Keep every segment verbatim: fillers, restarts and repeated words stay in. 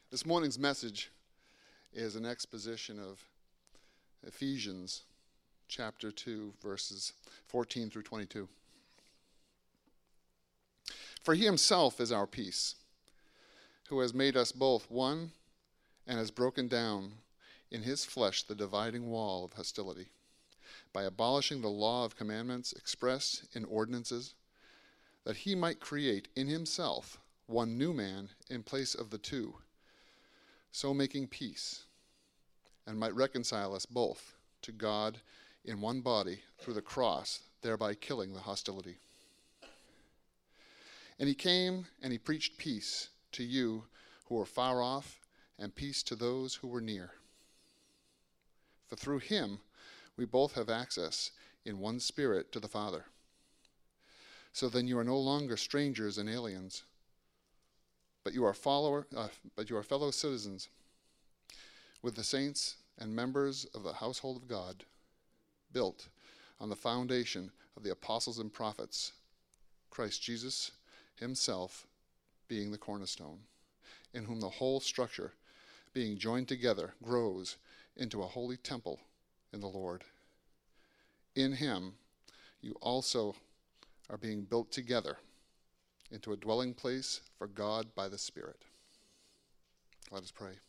This morning's message is an exposition of Ephesians chapter two, verses fourteen through twenty-two. For he himself is our peace, who has made us both one and has broken down in his flesh the dividing wall of hostility, by abolishing the law of commandments expressed in ordinances, that he might create in himself one new man in place of the two, so making peace, and might reconcile us both to God in one body through the cross, thereby killing the hostility. And he came and he preached peace to you who were far off, and peace to those who were near. For through him we both have access in one spirit to the Father. So then you are no longer strangers and aliens, but you are follower, uh, but you are fellow citizens with the saints and members of the household of God, built on the foundation of the apostles and prophets, Christ Jesus himself being the cornerstone, in whom the whole structure, being joined together, grows into a holy temple in the Lord. In him you also are being built together into a dwelling place for God by the Spirit. Let us pray.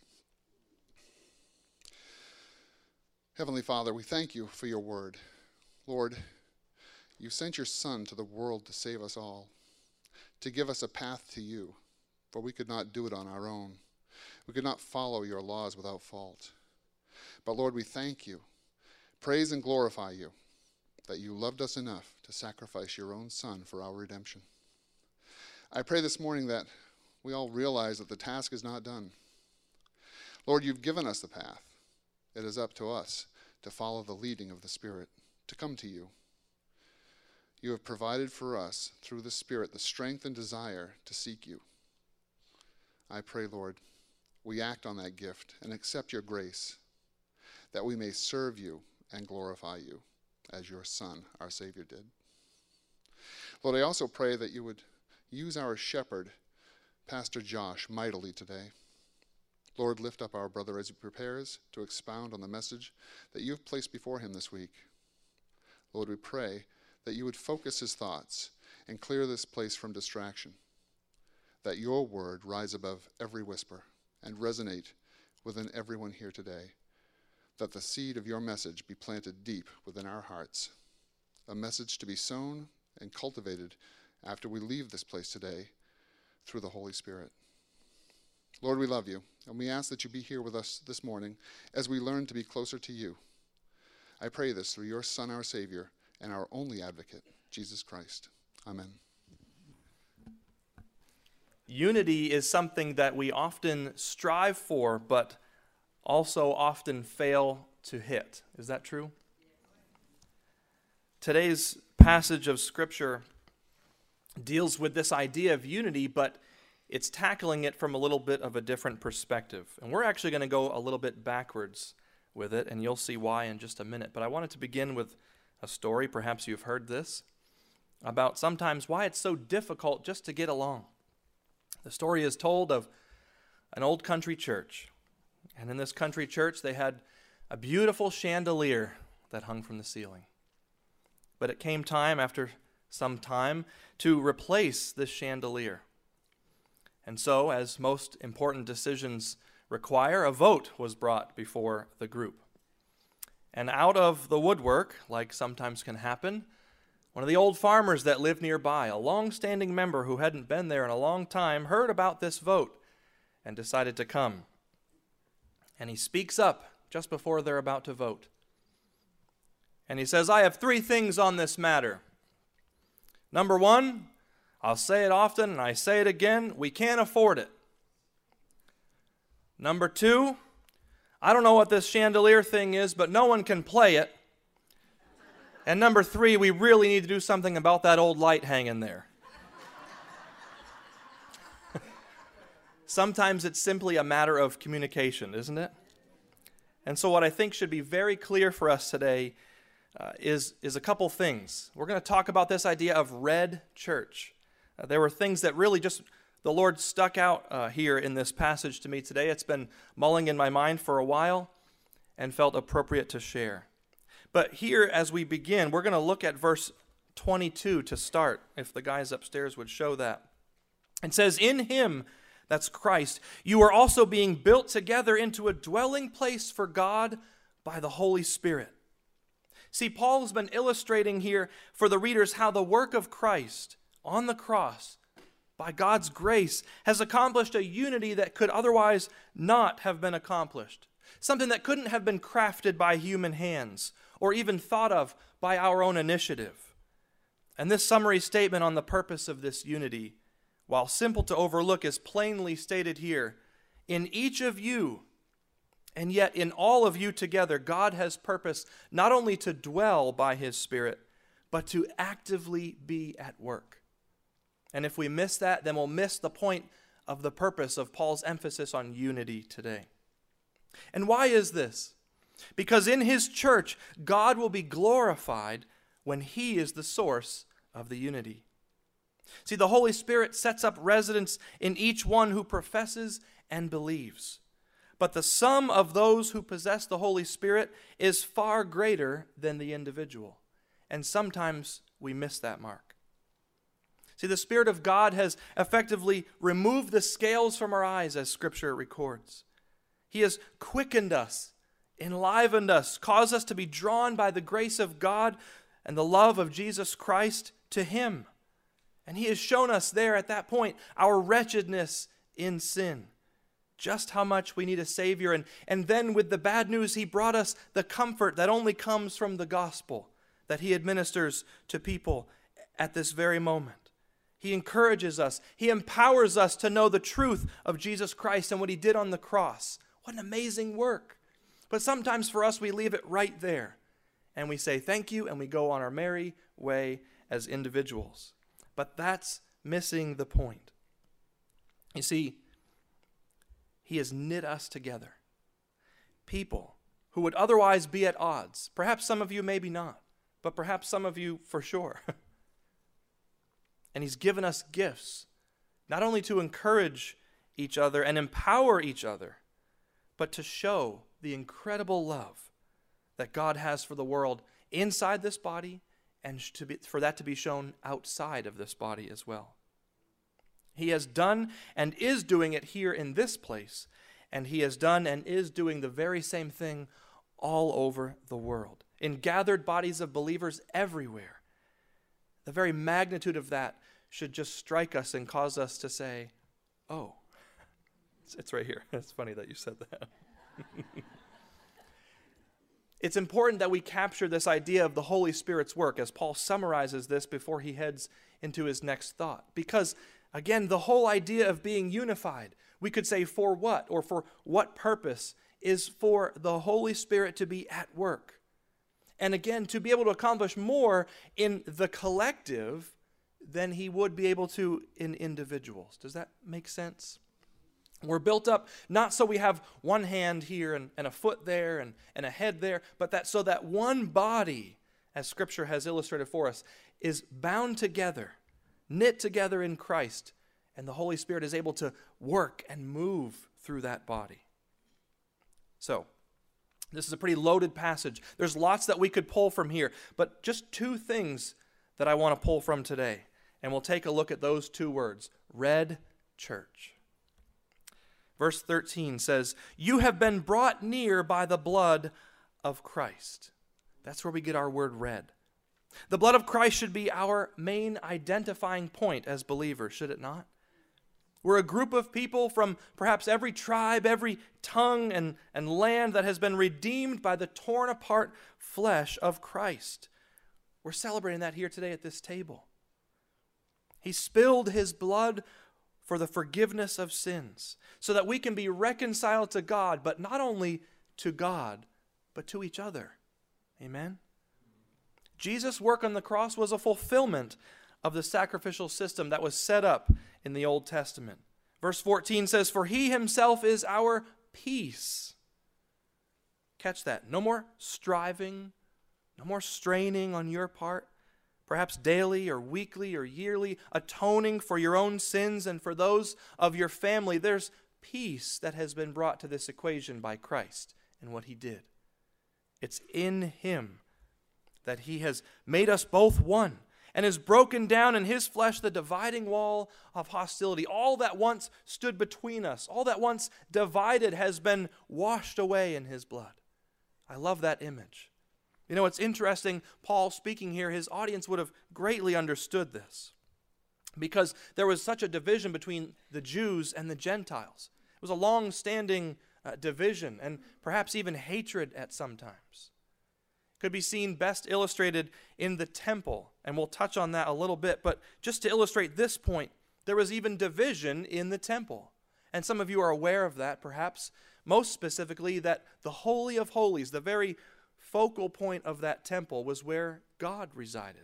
Heavenly Father, we thank you for your word. Lord, you sent your Son to the world to save us all, to give us a path to you, for we could not do it on our own. We could not follow your laws without fault. But Lord, we thank you, praise and glorify you, that you loved us enough to sacrifice your own Son for our redemption. I pray this morning that we all realize that the task is not done. Lord, you've given us the path. It is up to us to follow the leading of the Spirit, to come to you. You have provided for us, through the Spirit, the strength and desire to seek you. I pray, Lord, we act on that gift and accept your grace, that we may serve you and glorify you, as your Son, our Savior, did. Lord, I also pray that you would use our shepherd, Pastor Josh, mightily today. Lord, lift up our brother as he prepares to expound on the message that you have placed before him this week. Lord, we pray that you would focus his thoughts and clear this place from distraction, that your word rise above every whisper and resonate within everyone here today, that the seed of your message be planted deep within our hearts, a message to be sown and cultivated after we leave this place today through the Holy Spirit. Lord, we love you, and we ask that you be here with us this morning as we learn to be closer to you. I pray this through your Son, our Savior, and our only advocate, Jesus Christ. Amen. Unity is something that we often strive for, but also often fail to hit. Is that true? Today's passage of Scripture deals with this idea of unity, but it's tackling it from a little bit of a different perspective. And we're actually going to go a little bit backwards with it, and you'll see why in just a minute. But I wanted to begin with a story, perhaps you've heard this, about sometimes why it's so difficult just to get along. The story is told of an old country church. And in this country church, they had a beautiful chandelier that hung from the ceiling. But it came time, after some time, to replace this chandelier. And so, as most important decisions require, a vote was brought before the group. And out of the woodwork, like sometimes can happen, one of the old farmers that lived nearby, a long-standing member who hadn't been there in a long time, heard about this vote and decided to come. And he speaks up just before they're about to vote. And he says, I have three things on this matter. Number one, I'll say it often and I say it again, we can't afford it. Number two, I don't know what this chandelier thing is, but no one can play it. And number three, we really need to do something about that old light hanging there. Sometimes it's simply a matter of communication, isn't it? And so what I think should be very clear for us today uh, is, is a couple things. We're going to talk about this idea of red church. Uh, there were things that really just the Lord stuck out uh, here in this passage to me today. It's been mulling in my mind for a while and felt appropriate to share. But here, as we begin, we're going to look at verse twenty-two to start, if the guys upstairs would show that. It says, "In him," that's Christ, "you are also being built together into a dwelling place for God by the Holy Spirit." See, Paul has been illustrating here for the readers how the work of Christ on the cross, by God's grace, has accomplished a unity that could otherwise not have been accomplished. Something that couldn't have been crafted by human hands or even thought of by our own initiative. And this summary statement on the purpose of this unity, while simple to overlook, is plainly stated here. In each of you, and yet in all of you together, God has purpose not only to dwell by his Spirit, but to actively be at work. And if we miss that, then we'll miss the point of the purpose of Paul's emphasis on unity today. And why is this? Because in his church, God will be glorified when he is the source of the unity. See, the Holy Spirit sets up residence in each one who professes and believes. But the sum of those who possess the Holy Spirit is far greater than the individual. And sometimes we miss that mark. See, the Spirit of God has effectively removed the scales from our eyes, as Scripture records. He has quickened us, enlivened us, caused us to be drawn by the grace of God and the love of Jesus Christ to him. And he has shown us there at that point our wretchedness in sin, just how much we need a Savior. And, and then with the bad news, he brought us the comfort that only comes from the gospel that he administers to people at this very moment. He encourages us. He empowers us to know the truth of Jesus Christ and what he did on the cross. What an amazing work. But sometimes for us, we leave it right there. And we say thank you, and we go on our merry way as individuals. But that's missing the point. You see, he has knit us together. People who would otherwise be at odds. Perhaps some of you maybe not, but perhaps some of you for sure. And he's given us gifts, not only to encourage each other and empower each other, but to show the incredible love that God has for the world inside this body, and to be, for that to be shown outside of this body as well. He has done and is doing it here in this place, and he has done and is doing the very same thing all over the world, in gathered bodies of believers everywhere. The very magnitude of that should just strike us and cause us to say, oh, it's, it's right here. It's funny that you said that. It's important that we capture this idea of the Holy Spirit's work as Paul summarizes this before he heads into his next thought. Because, again, the whole idea of being unified, we could say for what or for what purpose, is for the Holy Spirit to be at work. And again, to be able to accomplish more in the collective than he would be able to in individuals. Does that make sense? We're built up not so we have one hand here and, and a foot there and, and a head there, but that so that one body, as Scripture has illustrated for us, is bound together, knit together in Christ, and the Holy Spirit is able to work and move through that body. So, this is a pretty loaded passage. There's lots that we could pull from here, but just two things that I want to pull from today. And we'll take a look at those two words, red church. Verse thirteen says, "You have been brought near by the blood of Christ." That's where we get our word red. The blood of Christ should be our main identifying point as believers, should it not? We're a group of people from perhaps every tribe, every tongue and, and land that has been redeemed by the torn apart flesh of Christ. We're celebrating that here today at this table. He spilled his blood for the forgiveness of sins so that we can be reconciled to God, but not only to God, but to each other. Amen? Jesus' work on the cross was a fulfillment of the sacrificial system that was set up in the Old Testament. Verse fourteen says, "For he himself is our peace." Catch that. No more striving, no more straining on your part, perhaps daily or weekly or yearly, atoning for your own sins and for those of your family, there's peace that has been brought to this equation by Christ and what he did. It's in him that he has made us both one and has broken down in his flesh the dividing wall of hostility. All that once stood between us, all that once divided has been washed away in his blood. I love that image. You know, it's interesting, Paul speaking here, his audience would have greatly understood this because there was such a division between the Jews and the Gentiles. It was a long-standing uh, division and perhaps even hatred at some times. It could be seen best illustrated in the temple, and we'll touch on that a little bit, but just to illustrate this point, there was even division in the temple. And some of you are aware of that, perhaps, most specifically that the Holy of Holies, the very focal point of that temple, was where God resided.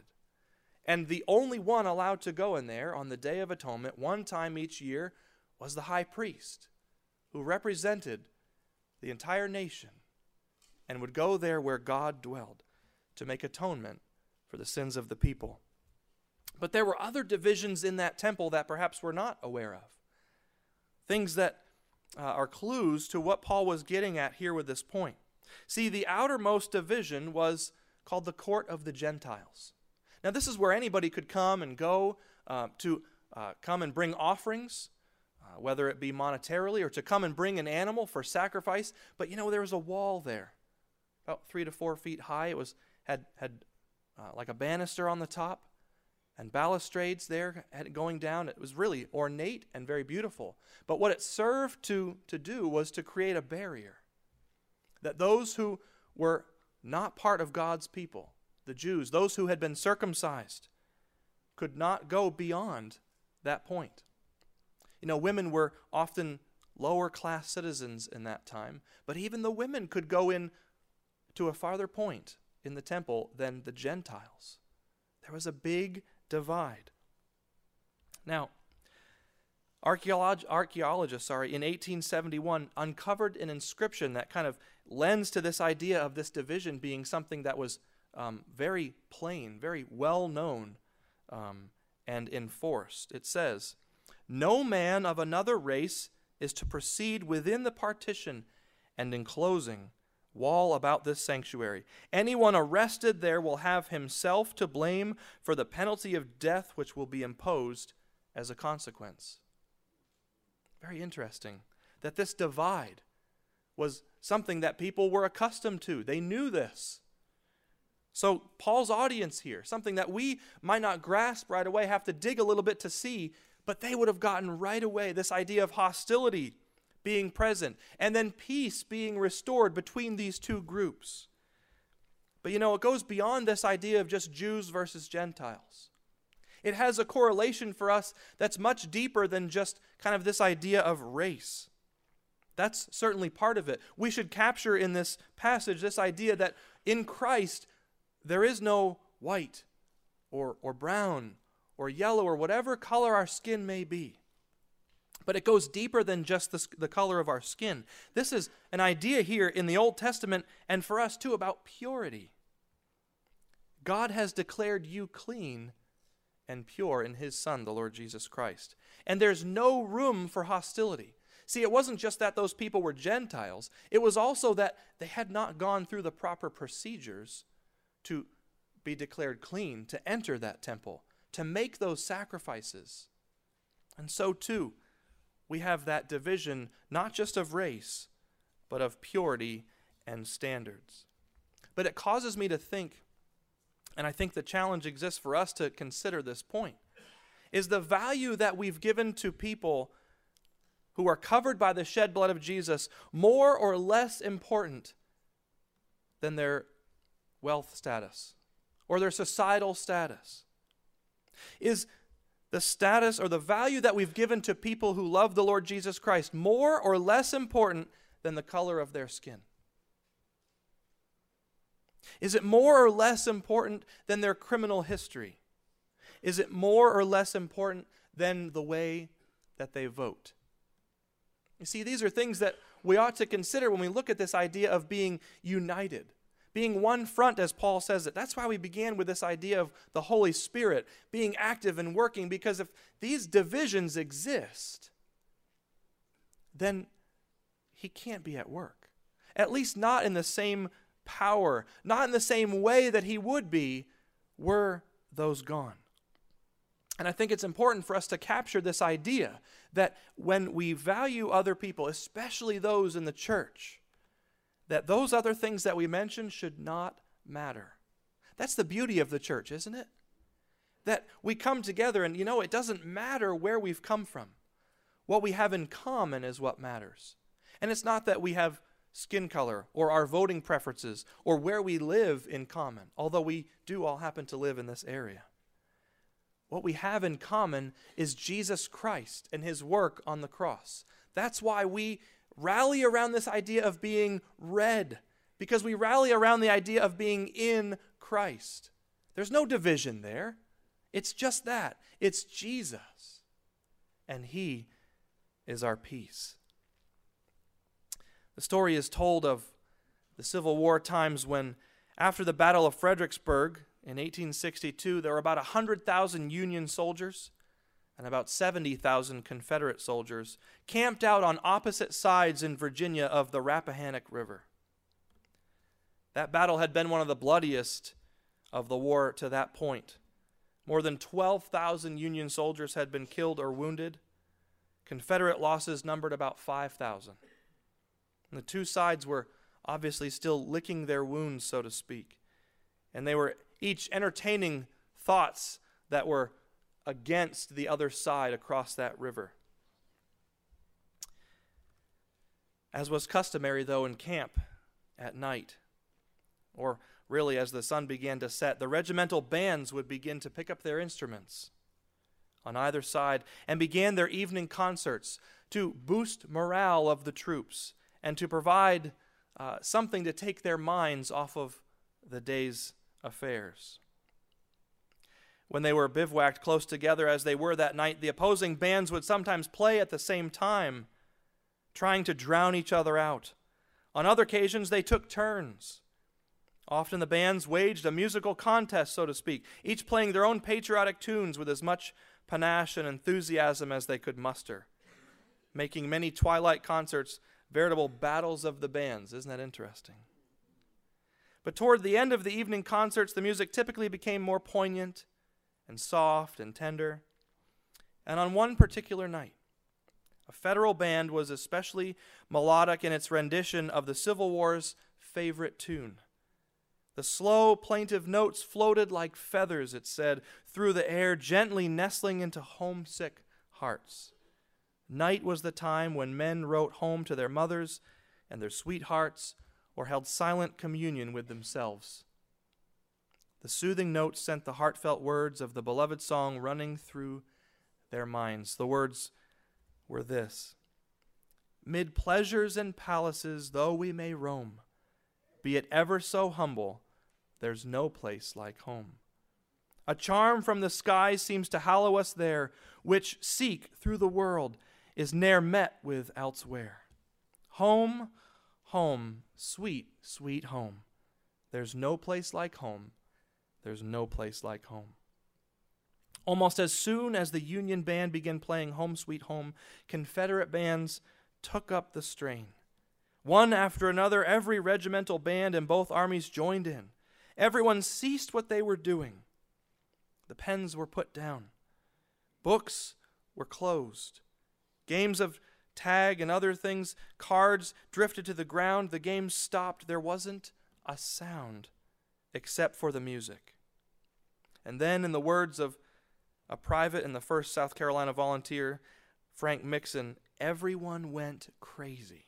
And the only one allowed to go in there on the Day of Atonement, one time each year, was the high priest, who represented the entire nation and would go there where God dwelled to make atonement for the sins of the people. But there were other divisions in that temple that perhaps we're not aware of. Things that uh, are clues to what Paul was getting at here with this point. See, the outermost division was called the court of the Gentiles. Now, this is where anybody could come and go uh, to uh, come and bring offerings, uh, whether it be monetarily or to come and bring an animal for sacrifice. But, you know, there was a wall there, about three to four feet high. It was had had uh, like a banister on the top and balustrades there going down. It was really ornate and very beautiful. But what it served to, to do was to create a barrier that those who were not part of God's people, the Jews, those who had been circumcised, could not go beyond that point. You know, women were often lower class citizens in that time, but even the women could go in to a farther point in the temple than the Gentiles. There was a big divide. Now, archeolog- archaeologists sorry, in eighteen seventy-one uncovered an inscription that kind of lends to this idea of this division being something that was um, very plain, very well known um, and enforced. It says, "No man of another race is to proceed within the partition and enclosing wall about this sanctuary. Anyone arrested there will have himself to blame for the penalty of death which will be imposed as a consequence." Very interesting that this divide was something that people were accustomed to. They knew this. So Paul's audience here, something that we might not grasp right away, have to dig a little bit to see, but they would have gotten right away this idea of hostility being present and then peace being restored between these two groups. But you know, it goes beyond this idea of just Jews versus Gentiles. It has a correlation for us that's much deeper than just kind of this idea of race. That's certainly part of it. We should capture in this passage this idea that in Christ there is no white or, or brown or yellow or whatever color our skin may be. But it goes deeper than just the, the color of our skin. This is an idea here in the Old Testament and for us too about purity. God has declared you clean and pure in his Son, the Lord Jesus Christ. And there's no room for hostility. See, it wasn't just that those people were Gentiles. It was also that they had not gone through the proper procedures to be declared clean, to enter that temple, to make those sacrifices. And so too, we have that division not just of race, but of purity and standards. But it causes me to think, and I think the challenge exists for us to consider this point, is the value that we've given to people who are covered by the shed blood of Jesus more or less important than their wealth status or their societal status? Is the status or the value that we've given to people who love the Lord Jesus Christ more or less important than the color of their skin? Is it more or less important than their criminal history? Is it more or less important than the way that they vote? You see, these are things that we ought to consider when we look at this idea of being united. being one front, as Paul says it. That's why we began with this idea of the Holy Spirit being active and working, because if these divisions exist, then he can't be at work. At least not in the same power, not in the same way that he would be were those gone. And I think it's important for us to capture this idea that when we value other people, especially those in the church, that those other things that we mentioned should not matter. That's the beauty of the church, isn't it? That we come together and, you know, it doesn't matter where we've come from. What we have in common is what matters. And it's not that we have skin color or our voting preferences or where we live in common, although we do all happen to live in this area. What we have in common is Jesus Christ and his work on the cross. That's why we rally around this idea of being red, because we rally around the idea of being in Christ. There's no division there. It's just that. It's Jesus, and he is our peace. The story is told of the Civil War times when, after the Battle of Fredericksburg in eighteen sixty-two, there were about one hundred thousand Union soldiers and about seventy thousand Confederate soldiers camped out on opposite sides in Virginia of the Rappahannock River. That battle had been one of the bloodiest of the war to that point. More than twelve thousand Union soldiers had been killed or wounded. Confederate losses numbered about five thousand. And the two sides were obviously still licking their wounds, so to speak. And they were each entertaining thoughts that were against the other side across that river. As was customary, though, in camp at night, or really as the sun began to set, the regimental bands would begin to pick up their instruments on either side and began their evening concerts to boost morale of the troops and to provide uh, something to take their minds off of the day's affairs. When they were bivouacked close together as they were that night, the opposing bands would sometimes play at the same time, trying to drown each other out. On other occasions, they took turns. Often the bands waged a musical contest, so to speak, each playing their own patriotic tunes with as much panache and enthusiasm as they could muster, making many twilight concerts veritable battles of the bands. Isn't that interesting? But toward the end of the evening concerts, the music typically became more poignant and soft and tender. And on one particular night, a Federal band was especially melodic in its rendition of the Civil War's favorite tune. The slow, plaintive notes floated like feathers, it said, through the air, gently nestling into homesick hearts. Night was the time when men wrote home to their mothers and their sweethearts, or held silent communion with themselves. The soothing notes sent the heartfelt words of the beloved song running through their minds. The words were this: "Mid pleasures and palaces though we may roam, be it ever so humble, there's no place like home. A charm from the skies seems to hallow us there, which, seek through the world, is ne'er met with elsewhere. Home, home, sweet, sweet home. There's no place like home. There's no place like home." Almost as soon as the Union band began playing Home Sweet Home, Confederate bands took up the strain. One after another, every regimental band in both armies joined in. Everyone ceased what they were doing. The pens were put down. Books were closed. Games of tag and other things, cards drifted to the ground. The game stopped. There wasn't a sound except for the music. And then, in the words of a private in the first South Carolina Volunteer, Frank Mixon, everyone went crazy.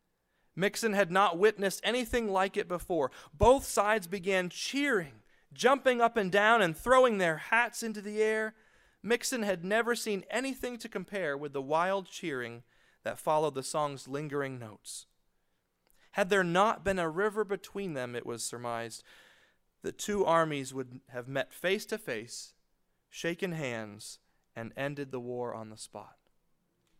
Mixon had not witnessed anything like it before. Both sides began cheering, jumping up and down and throwing their hats into the air. Mixon had never seen anything to compare with the wild cheering that followed the song's lingering notes. Had there not been a river between them, it was surmised, the two armies would have met face to face, shaken hands, and ended the war on the spot.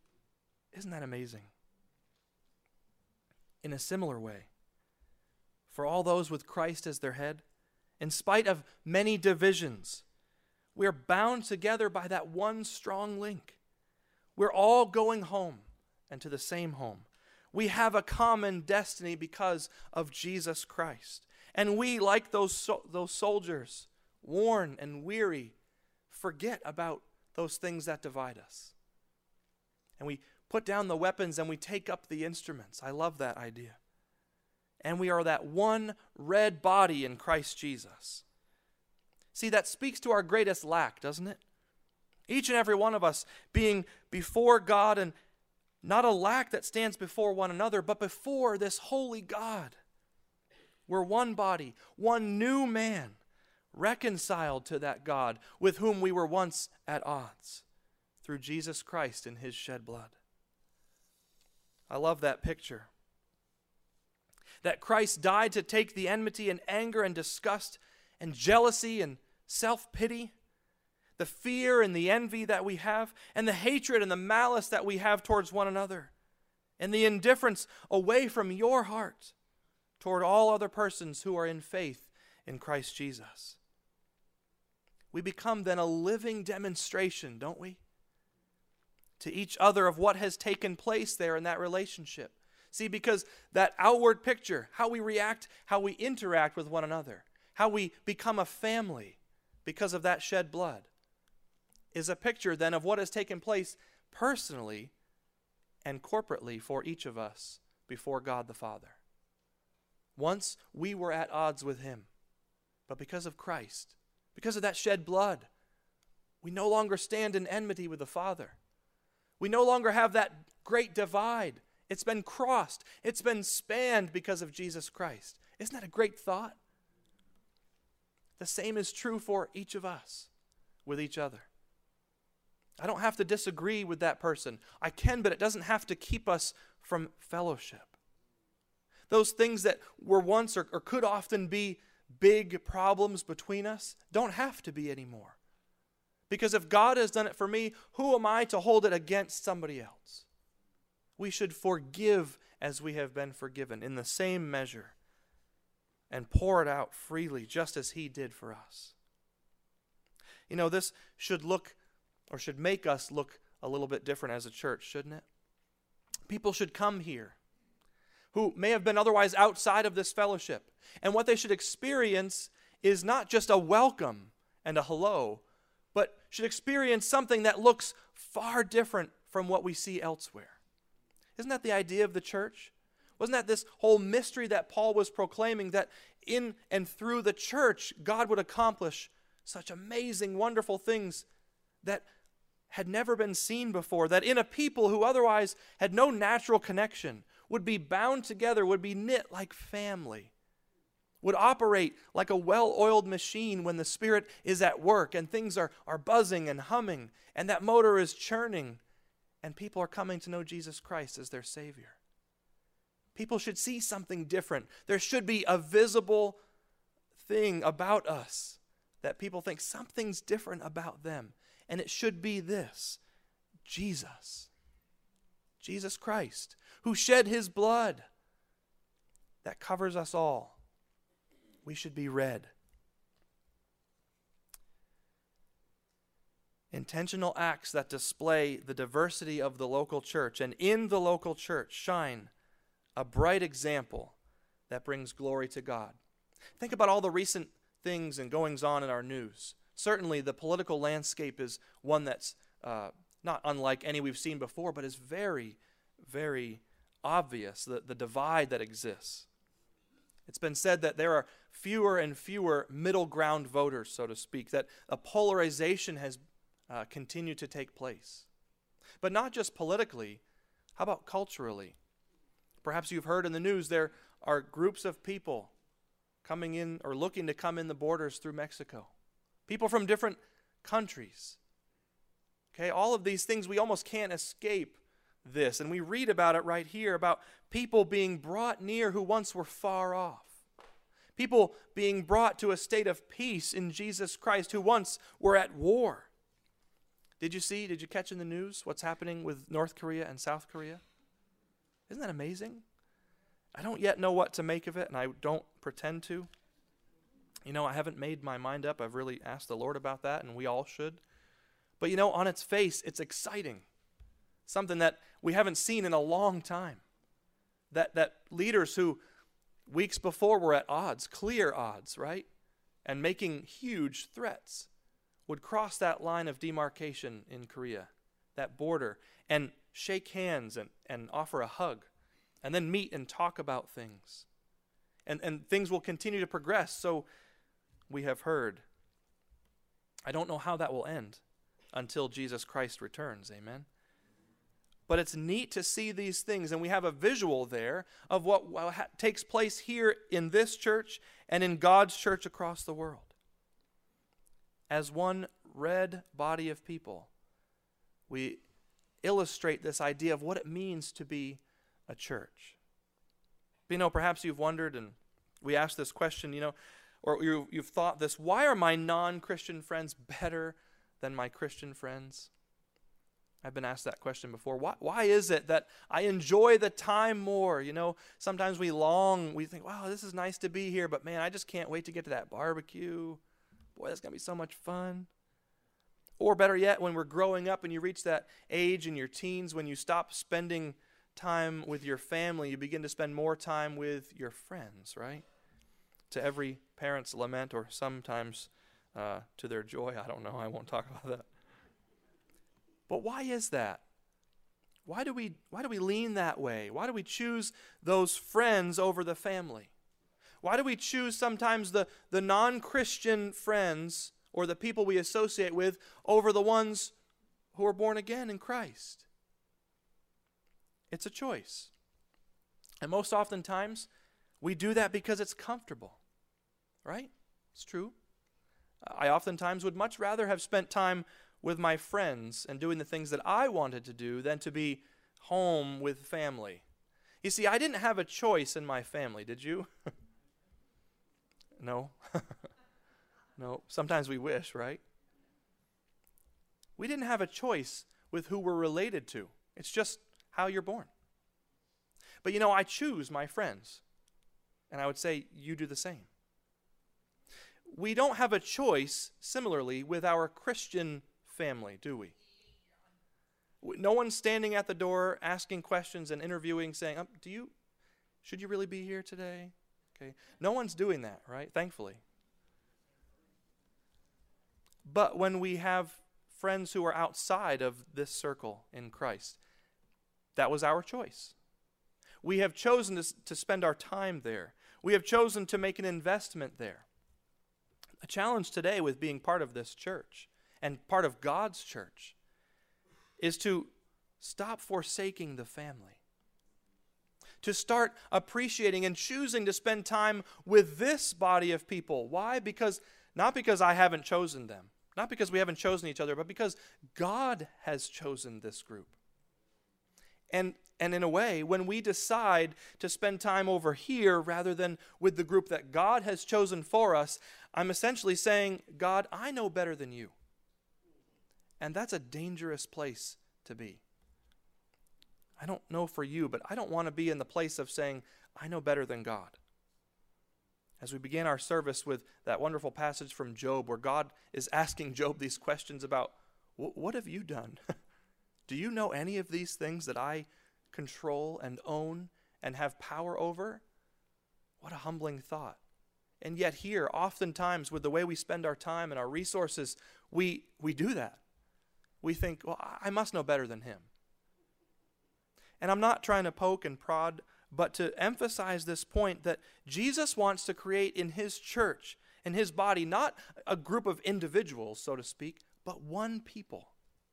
Isn't that amazing? In a similar way, for all those with Christ as their head. In spite of many divisions, we're bound together by that one strong link. We're all going home and to the same home. We have a common destiny because of Jesus Christ. And we, like those, so- those soldiers, worn and weary, forget about those things that divide us. And we put down the weapons and we take up the instruments. I love that idea. And we are that one red body in Christ Jesus. See, that speaks to our greatest lack, doesn't it? Each and every one of us being before God, and not a lack that stands before one another, but before this holy God. We're one body, one new man, reconciled to that God with whom we were once at odds through Jesus Christ and his shed blood. I love that picture. That Christ died to take the enmity and anger and disgust and jealousy and self-pity, the fear and the envy that we have, and the hatred and the malice that we have towards one another, and the indifference away from your heart toward all other persons who are in faith in Christ Jesus. We become then a living demonstration, don't we, to each other of what has taken place there in that relationship. See, because that outward picture, how we react, how we interact with one another, how we become a family because of that shed blood, is a picture then of what has taken place personally and corporately for each of us before God the Father. Once we were at odds with him, but because of Christ, because of that shed blood, we no longer stand in enmity with the Father. We no longer have that great divide. It's been crossed. It's been spanned because of Jesus Christ. Isn't that a great thought? The same is true for each of us with each other. I don't have to disagree with that person. I can, but it doesn't have to keep us from fellowship. Those things that were once or, or could often be big problems between us don't have to be anymore. Because if God has done it for me, who am I to hold it against somebody else? We should forgive as we have been forgiven in the same measure and pour it out freely just as he did for us. You know, this should look or should make us look a little bit different as a church, shouldn't it? People should come here who may have been otherwise outside of this fellowship. And what they should experience is not just a welcome and a hello, but should experience something that looks far different from what we see elsewhere. Isn't that the idea of the church? Wasn't that this whole mystery that Paul was proclaiming, that in and through the church, God would accomplish such amazing, wonderful things that had never been seen before, that in a people who otherwise had no natural connection would be bound together, would be knit like family, would operate like a well-oiled machine when the Spirit is at work and things are, are buzzing and humming and that motor is churning and people are coming to know Jesus Christ as their Savior. People should see something different. There should be a visible thing about us that people think something's different about them. And it should be this: Jesus. Jesus Christ, who shed his blood that covers us all. We should be red. Intentional acts that display the diversity of the local church and in the local church shine a bright example that brings glory to God. Think about all the recent things and goings on in our news. Certainly the political landscape is one that's uh, not unlike any we've seen before, but is very, very obvious, the, the divide that exists. It's been said that there are fewer and fewer middle ground voters, so to speak, that a polarization has uh, continued to take place. But not just politically, how about culturally? Perhaps you've heard in the news there are groups of people coming in or looking to come in the borders through Mexico. People from different countries. Okay, all of these things, we almost can't escape this. And we read about it right here, about people being brought near who once were far off. People being brought to a state of peace in Jesus Christ who once were at war. Did you see, did you catch in the news what's happening with North Korea and South Korea? Isn't that amazing? I don't yet know what to make of it, and I don't pretend to. You know, I haven't made my mind up. I've really asked the Lord about that, and we all should. But you know, on its face, it's exciting. Something that we haven't seen in a long time. That that leaders who weeks before were at odds, clear odds, right? And making huge threats would cross that line of demarcation in Korea, that border, and shake hands and, and offer a hug, and then meet and talk about things. And, and things will continue to progress, so we have heard. I don't know how that will end until Jesus Christ returns, amen? But it's neat to see these things, and we have a visual there of what ha- takes place here in this church and in God's church across the world. As one red body of people, we illustrate this idea of what it means to be a church. You know, perhaps you've wondered, and we asked this question, you know, or you, you've thought this, why are my non-Christian friends better than my Christian friends? I've been asked that question before. Why, why is it that I enjoy the time more? You know, sometimes we long, we think, wow, this is nice to be here, but man, I just can't wait to get to that barbecue. Boy, that's going to be so much fun. Or better yet, when we're growing up and you reach that age in your teens, when you stop spending time with your family, you begin to spend more time with your friends, right? To every parent's lament, or sometimes uh, to their joy. I don't know. I won't talk about that. But why is that? Why do we why do we lean that way? Why do we choose those friends over the family? Why do we choose sometimes the, the non-Christian friends or the people we associate with over the ones who are born again in Christ? It's a choice. And most oftentimes, we do that because it's comfortable, right? It's true. I oftentimes would much rather have spent time with my friends and doing the things that I wanted to do than to be home with family. You see, I didn't have a choice in my family, did you? No. No. Sometimes we wish, right? We didn't have a choice with who we're related to. It's just how you're born. But you know, I choose my friends. And I would say you do the same. We don't have a choice, similarly, with our Christian family, do we? No one's standing at the door asking questions and interviewing, saying, um, do you, should you really be here today? Okay. No one's doing that, right? Thankfully. But when we have friends who are outside of this circle in Christ, that was our choice. We have chosen to, to spend our time there. We have chosen to make an investment there. A challenge today with being part of this church and part of God's church is to stop forsaking the family. To start appreciating and choosing to spend time with this body of people. Why? Because, not because I haven't chosen them, not because we haven't chosen each other, but because God has chosen this group. And, and in a way, when we decide to spend time over here rather than with the group that God has chosen for us, I'm essentially saying, God, I know better than you. And that's a dangerous place to be. I don't know for you, but I don't want to be in the place of saying, I know better than God. As we began our service with that wonderful passage from Job, where God is asking Job these questions about, what have you done? Do you know any of these things that I control and own and have power over? What a humbling thought. And yet here, oftentimes, with the way we spend our time and our resources, we, we do that. We think, well, I must know better than him. And I'm not trying to poke and prod, but to emphasize this point that Jesus wants to create in his church, in his body, not a group of individuals, so to speak, but one people.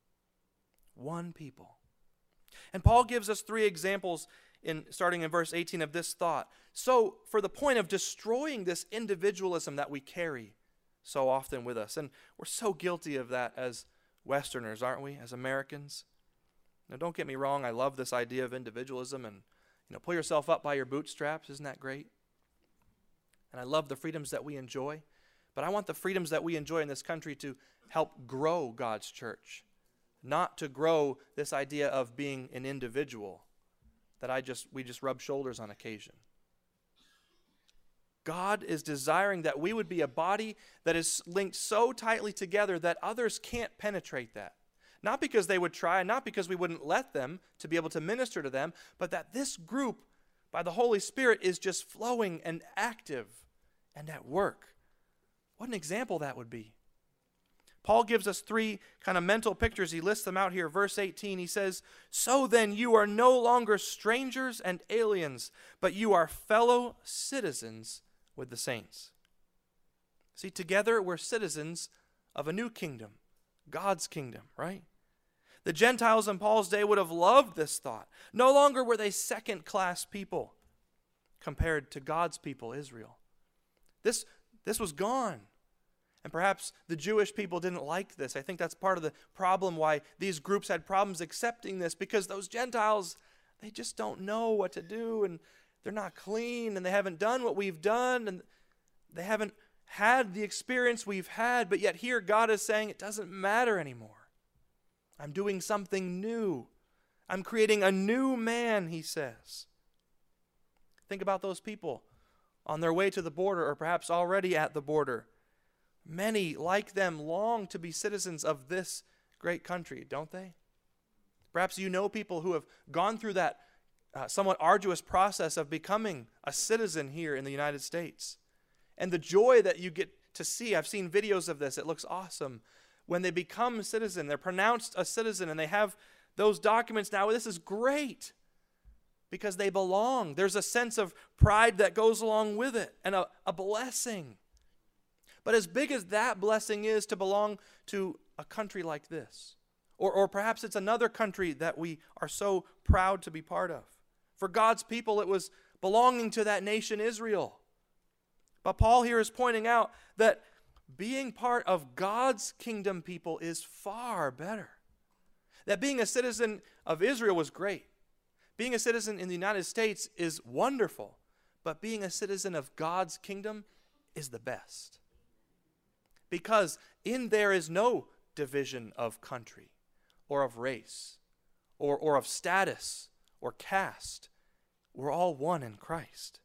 One people. And Paul gives us three examples in starting in verse eighteen of this thought. So, for the point of destroying this individualism that we carry so often with us, and we're so guilty of that as Westerners, aren't we, as Americans? Now, don't get me wrong, I love this idea of individualism and, you know, pull yourself up by your bootstraps. Isn't that great? And I love the freedoms that we enjoy, but I want the freedoms that we enjoy in this country to help grow God's church, not to grow this idea of being an individual that I just we just rub shoulders on occasion. God is desiring that we would be a body that is linked so tightly together that others can't penetrate that. Not because they would try, not because we wouldn't let them to be able to minister to them, but that this group, by the Holy Spirit, is just flowing and active and at work. What an example that would be. Paul gives us three kind of mental pictures. He lists them out here. Verse eighteen, he says, "So then you are no longer strangers and aliens, but you are fellow citizens with the saints." See, together we're citizens of a new kingdom, God's kingdom, right? The Gentiles in Paul's day would have loved this thought. No longer were they second-class people compared to God's people, Israel. This, this was gone. And perhaps the Jewish people didn't like this. I think that's part of the problem why these groups had problems accepting this, because those Gentiles, they just don't know what to do, and they're not clean, and they haven't done what we've done, and they haven't had the experience we've had. But yet here God is saying it doesn't matter anymore. I'm doing something new. I'm creating a new man, he says. Think about those people on their way to the border, or perhaps already at the border. Many, like them, long to be citizens of this great country, don't they? Perhaps you know people who have gone through that uh, somewhat arduous process of becoming a citizen here in the United States. And the joy that you get to see, I've seen videos of this, it looks awesome. When they become a citizen, they're pronounced a citizen, and they have those documents now. This is great because they belong. There's a sense of pride that goes along with it, and a, a blessing. But as big as that blessing is to belong to a country like this, or, or perhaps it's another country that we are so proud to be part of. For God's people, it was belonging to that nation Israel. But Paul here is pointing out that being part of God's kingdom people is far better. That being a citizen of Israel was great. Being a citizen in the United States is wonderful. But being a citizen of God's kingdom is the best. Because in there is no division of country or of race or, or of status or caste. We're all one in Christ.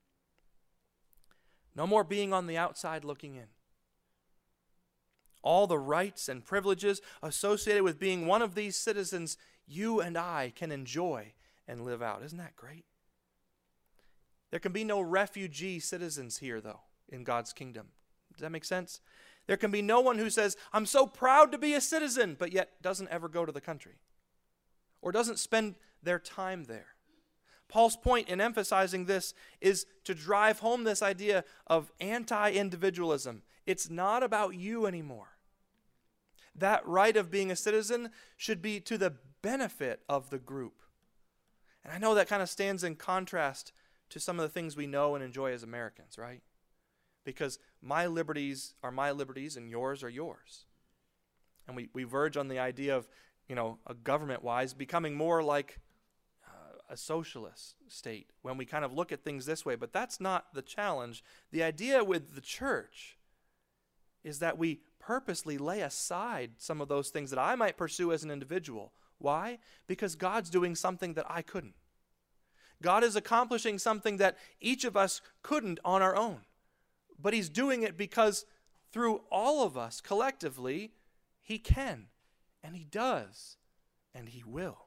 No more being on the outside looking in. All the rights and privileges associated with being one of these citizens, you and I can enjoy and live out. Isn't that great? There can be no refugee citizens here, though, in God's kingdom. Does that make sense? There can be no one who says, I'm so proud to be a citizen, but yet doesn't ever go to the country or doesn't spend their time there. Paul's point in emphasizing this is to drive home this idea of anti-individualism. It's not about you anymore. That right of being a citizen should be to the benefit of the group. And I know that kind of stands in contrast to some of the things we know and enjoy as Americans, right? Because my liberties are my liberties and yours are yours. And we, we verge on the idea of, you know, a government-wise becoming more like uh, a socialist state when we kind of look at things this way. But that's not the challenge. The idea with the church is that we purposely lay aside some of those things that I might pursue as an individual. Why? Because God's doing something that I couldn't. God is accomplishing something that each of us couldn't on our own. But he's doing it because through all of us collectively, he can, and he does, and he will.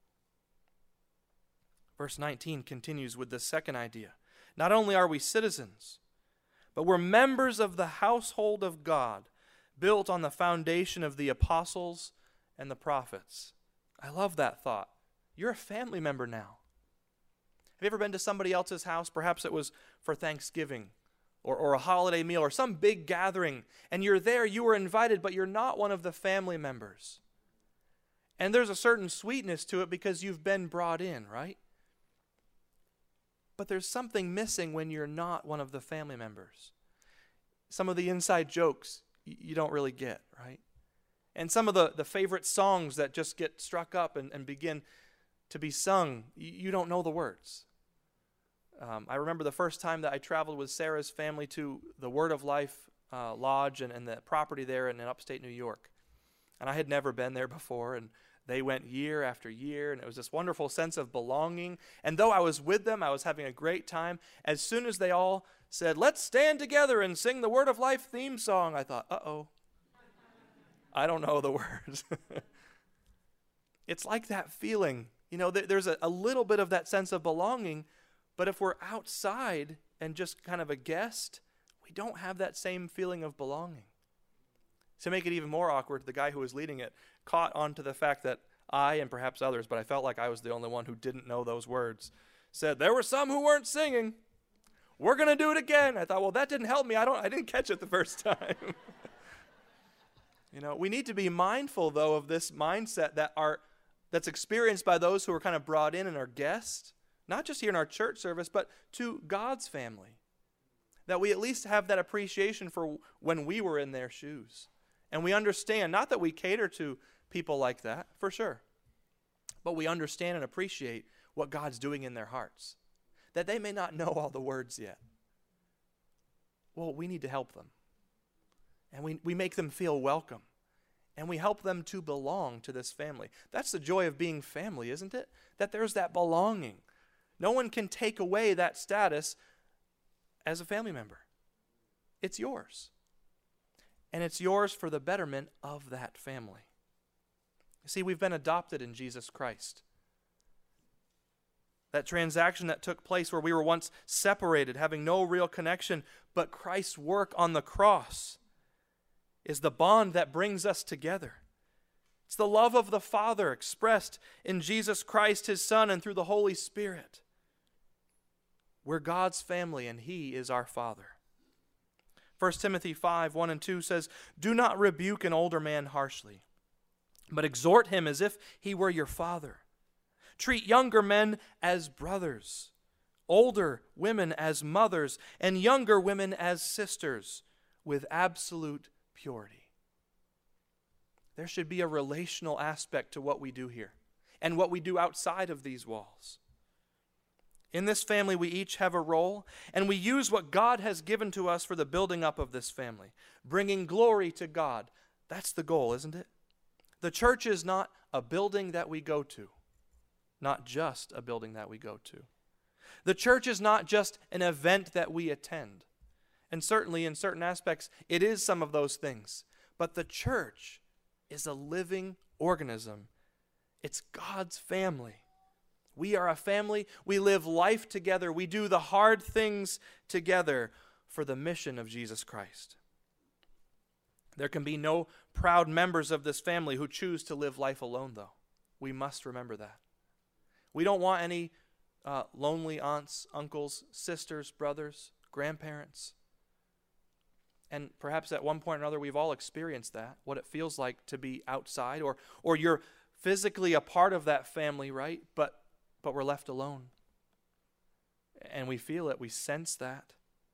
Verse nineteen continues with the second idea. Not only are we citizens, but we're members of the household of God, built on the foundation of the apostles and the prophets. I love that thought. You're a family member now. Have you ever been to somebody else's house? Perhaps it was for Thanksgiving or, or a holiday meal or some big gathering, and you're there, you were invited, but you're not one of the family members. And there's a certain sweetness to it because you've been brought in, right? But there's something missing when you're not one of the family members. Some of the inside jokes you don't really get, right? And some of the, the favorite songs that just get struck up and, and begin to be sung, you don't know the words. Um, I remember the first time that I traveled with Sarah's family to the Word of Life uh, Lodge and, and the property there in, in upstate New York. And I had never been there before, and They went year after year, and it was this wonderful sense of belonging. And though I was with them, I was having a great time. As soon as they all said, let's stand together and sing the Word of Life theme song, I thought, uh-oh, I don't know the words. It's like that feeling. You know, th- there's a, a little bit of that sense of belonging, but if we're outside and just kind of a guest, we don't have that same feeling of belonging. To make it even more awkward, the guy who was leading it caught on to the fact that I, and perhaps others, but I felt like I was the only one who didn't know those words, said, there were some who weren't singing. We're going to do it again. I thought, well, that didn't help me. I don't. I didn't catch it the first time. You know, we need to be mindful, though, of this mindset that are that's experienced by those who are kind of brought in and are guests, not just here in our church service, but to God's family. That we at least have that appreciation for when we were in their shoes. And we understand, not that we cater to people like that, for sure, but we understand and appreciate what God's doing in their hearts. That they may not know all the words yet. Well, we need to help them. And we, we make them feel welcome. And we help them to belong to this family. That's the joy of being family, isn't it? That there's that belonging. No one can take away that status as a family member. It's yours. And it's yours for the betterment of that family. You see, we've been adopted in Jesus Christ. That transaction that took place where we were once separated, having no real connection, but Christ's work on the cross is the bond that brings us together. It's the love of the Father expressed in Jesus Christ, his Son, and through the Holy Spirit. We're God's family, and he is our Father. First Timothy five, one and two says, do not rebuke an older man harshly, but exhort him as if he were your father. Treat younger men as brothers, older women as mothers, and younger women as sisters, with absolute purity. There should be a relational aspect to what we do here and what we do outside of these walls. In this family, we each have a role, and we use what God has given to us for the building up of this family, bringing glory to God. That's the goal, isn't it? The church is not a building that we go to, not just a building that we go to. The church is not just an event that we attend. And certainly in certain aspects, it is some of those things. But the church is a living organism. It's God's family. We are a family. We live life together. We do the hard things together for the mission of Jesus Christ. There can be no proud members of this family who choose to live life alone, though. We must remember that. We don't want any uh, lonely aunts, uncles, sisters, brothers, grandparents. And perhaps at one point or another, we've all experienced that, what it feels like to be outside, or or you're physically a part of that family, right? But but we're left alone. And we feel it, we sense that.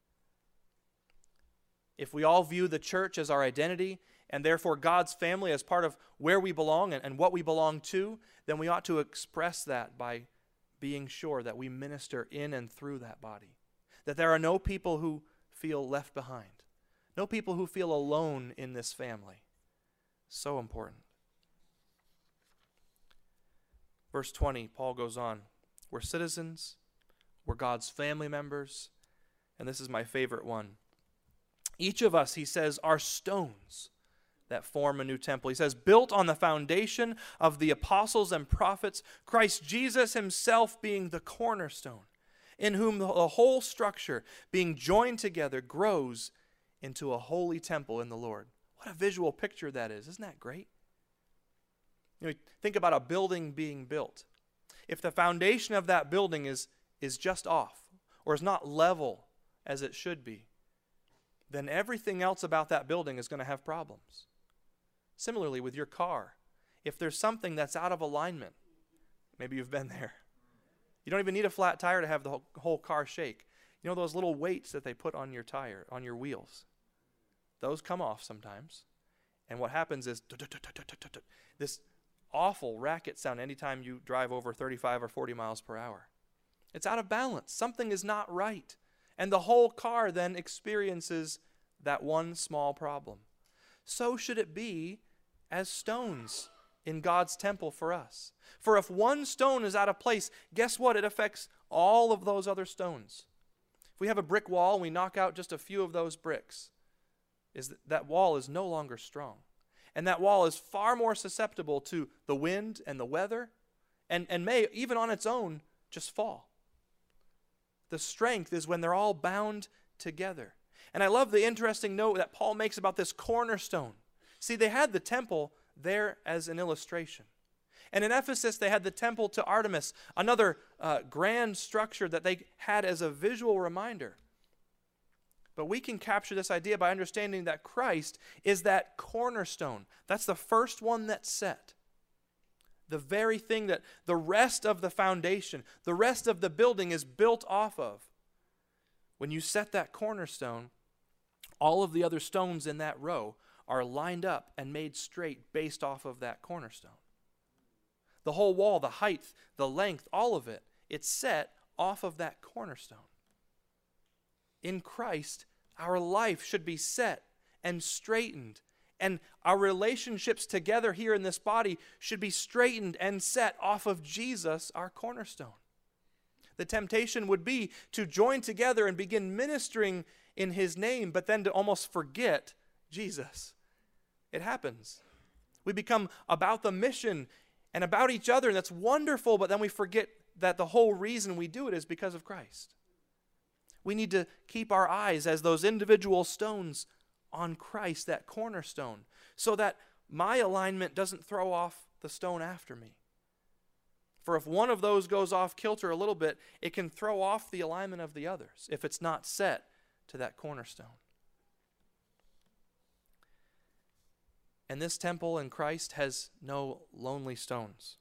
If we all view the church as our identity, and therefore God's family as part of where we belong and, and what we belong to, then we ought to express that by being sure that we minister in and through that body. That there are no people who feel left behind. No people who feel alone in this family. So important. Verse twenty, Paul goes on. We're citizens. We're God's family members. And this is my favorite one. Each of us, he says, are stones that form a new temple. He says, built on the foundation of the apostles and prophets, Christ Jesus himself being the cornerstone, in whom the whole structure, being joined together, grows into a holy temple in the Lord. What a visual picture that is. Isn't that great? You know, think about a building being built. If the foundation of that building is, is just off, or is not level as it should be, then everything else about that building is going to have problems. Similarly with your car. If there's something that's out of alignment, maybe you've been there. You don't even need a flat tire to have the whole, whole car shake. You know those little weights that they put on your tire, on your wheels? Those come off sometimes. And what happens is this awful racket sound anytime you drive over thirty-five or forty miles per hour. It's out of balance. Something is not right. And the whole car then experiences that one small problem. So should it be as stones in God's temple for us. For if one stone is out of place, guess what? It affects all of those other stones. If we have a brick wall and we knock out just a few of those bricks, is that, that wall is no longer strong. And that wall is far more susceptible to the wind and the weather, and, and may, even on its own, just fall. The strength is when they're all bound together. And I love the interesting note that Paul makes about this cornerstone. See, they had the temple there as an illustration. And in Ephesus, they had the temple to Artemis, another uh, grand structure that they had as a visual reminder. But we can capture this idea by understanding that Christ is that cornerstone. That's the first one that's set. The very thing that the rest of the foundation, the rest of the building is built off of. When you set that cornerstone, all of the other stones in that row are lined up and made straight based off of that cornerstone. The whole wall, the height, the length, all of it, it's set off of that cornerstone. In Christ, our life should be set and straightened, and our relationships together here in this body should be straightened and set off of Jesus, our cornerstone. The temptation would be to join together and begin ministering in His name, but then to almost forget Jesus. It happens. We become about the mission and about each other, and that's wonderful, but then we forget that the whole reason we do it is because of Christ. We need to keep our eyes as those individual stones on Christ, that cornerstone, so that my alignment doesn't throw off the stone after me. For if one of those goes off kilter a little bit, it can throw off the alignment of the others if it's not set to that cornerstone. And this temple in Christ has no lonely stones.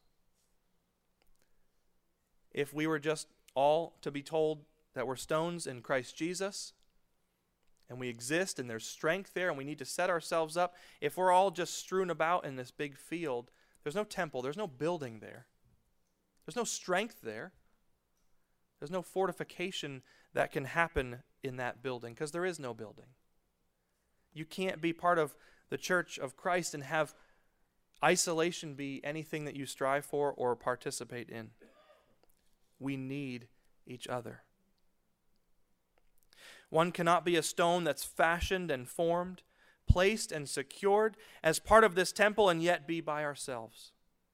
If we were just all to be told that we're stones in Christ Jesus, and we exist and there's strength there and we need to set ourselves up, if we're all just strewn about in this big field, there's no temple, there's no building there. There's no strength there. There's no fortification that can happen in that building because there is no building. You can't be part of the church of Christ and have isolation be anything that you strive for or participate in. We need each other. One cannot be a stone that's fashioned and formed, placed and secured as part of this temple and yet be by ourselves.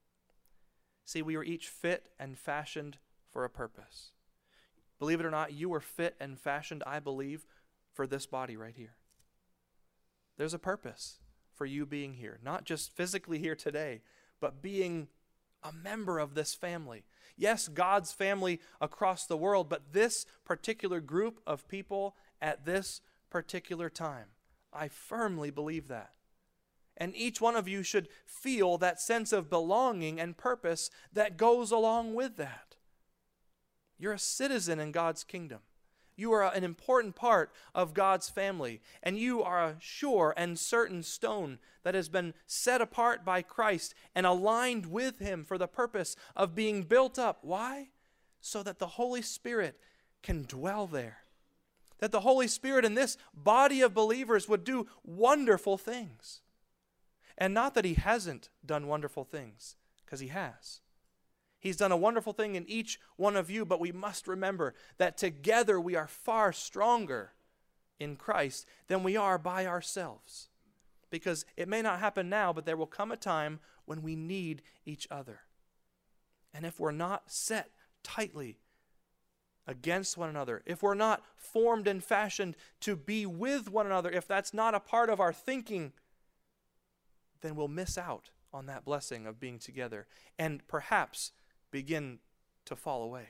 See, we were each fit and fashioned for a purpose. Believe it or not, you were fit and fashioned, I believe, for this body right here. There's a purpose for you being here, not just physically here today, but being a member of this family. Yes, God's family across the world, but this particular group of people at this particular time. I firmly believe that. And each one of you should feel that sense of belonging and purpose that goes along with that. You're a citizen in God's kingdom. You are an important part of God's family, and you are a sure and certain stone that has been set apart by Christ and aligned with Him for the purpose of being built up. Why? So that the Holy Spirit can dwell there. That the Holy Spirit in this body of believers would do wonderful things. And not that He hasn't done wonderful things, because He has. He's done a wonderful thing in each one of you, but we must remember that together we are far stronger in Christ than we are by ourselves. Because it may not happen now, but there will come a time when we need each other. And if we're not set tightly against one another, if we're not formed and fashioned to be with one another, if that's not a part of our thinking, then we'll miss out on that blessing of being together and perhaps begin to fall away.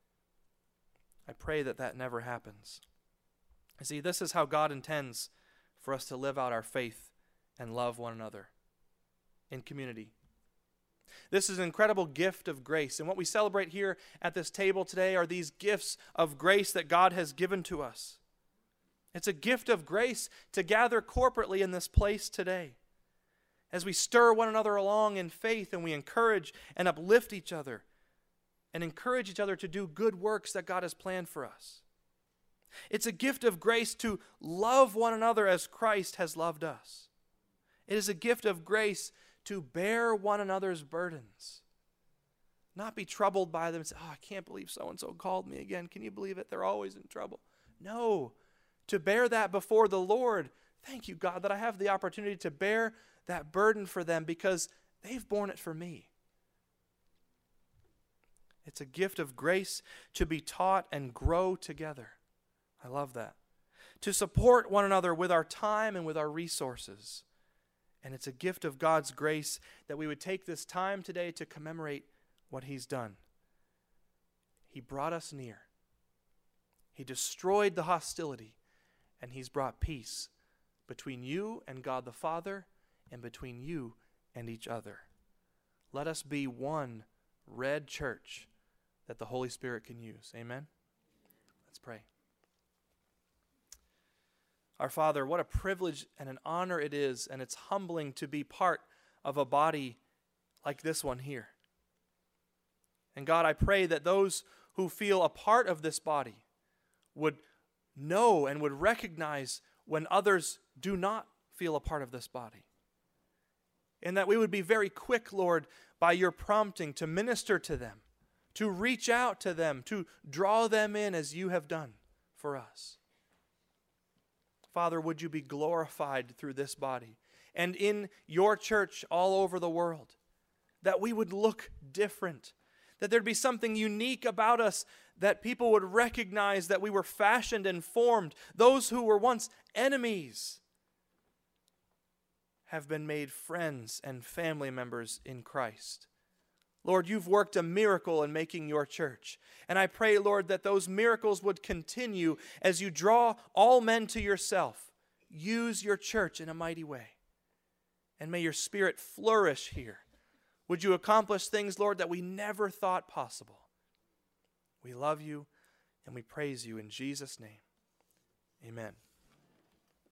I pray that that never happens. You see, this is how God intends for us to live out our faith and love one another in community. This is an incredible gift of grace, and what we celebrate here at this table today are these gifts of grace that God has given to us. It's a gift of grace to gather corporately in this place today, as we stir one another along in faith and we encourage and uplift each other and encourage each other to do good works that God has planned for us. It's a gift of grace to love one another as Christ has loved us. It is a gift of grace to bear one another's burdens. Not be troubled by them and say, oh, I can't believe so-and-so called me again. Can you believe it? They're always in trouble. No, to bear that before the Lord. Thank you, God, that I have the opportunity to bear that burden for them because they've borne it for me. It's a gift of grace to be taught and grow together. I love that. To support one another with our time and with our resources. And it's a gift of God's grace that we would take this time today to commemorate what He's done. He brought us near. He destroyed the hostility, and He's brought peace between you and God the Father and between you and each other. Let us be one red church that the Holy Spirit can use. Amen? Let's pray. Our Father, what a privilege and an honor it is, and it's humbling to be part of a body like this one here. And God, I pray that those who feel a part of this body would know and would recognize when others do not feel a part of this body. And that we would be very quick, Lord, by your prompting to minister to them, to reach out to them, to draw them in as you have done for us. Father, would you be glorified through this body and in your church all over the world, that we would look different, that there'd be something unique about us, that people would recognize that we were fashioned and formed. Those who were once enemies have been made friends and family members in Christ. Lord, you've worked a miracle in making your church. And I pray, Lord, that those miracles would continue as you draw all men to yourself. Use your church in a mighty way. And may your Spirit flourish here. Would you accomplish things, Lord, that we never thought possible? We love you and we praise you in Jesus' name. Amen.